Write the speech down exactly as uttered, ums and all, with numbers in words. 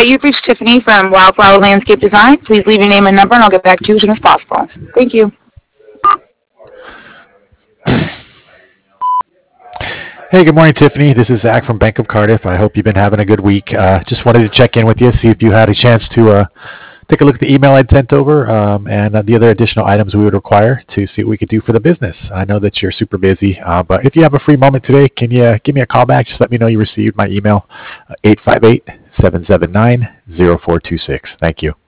you've reached Tiffany from Wildflower Landscape Design. Please leave your name and number, and I'll get back to you as soon as possible. Thank you. Hey, good morning, Tiffany. This is Zach from Bank of Cardiff. I hope you've been having a good week. Uh, just wanted to check in with you, see if you had a chance to uh, take a look at the email I'd sent over um, and uh, the other additional items we would require to see what we could do for the business. I know that you're super busy, uh, but if you have a free moment today, can you uh, give me a call back? Just let me know you received my email, uh, eight five eight, seven seven nine, zero four two six. Thank you.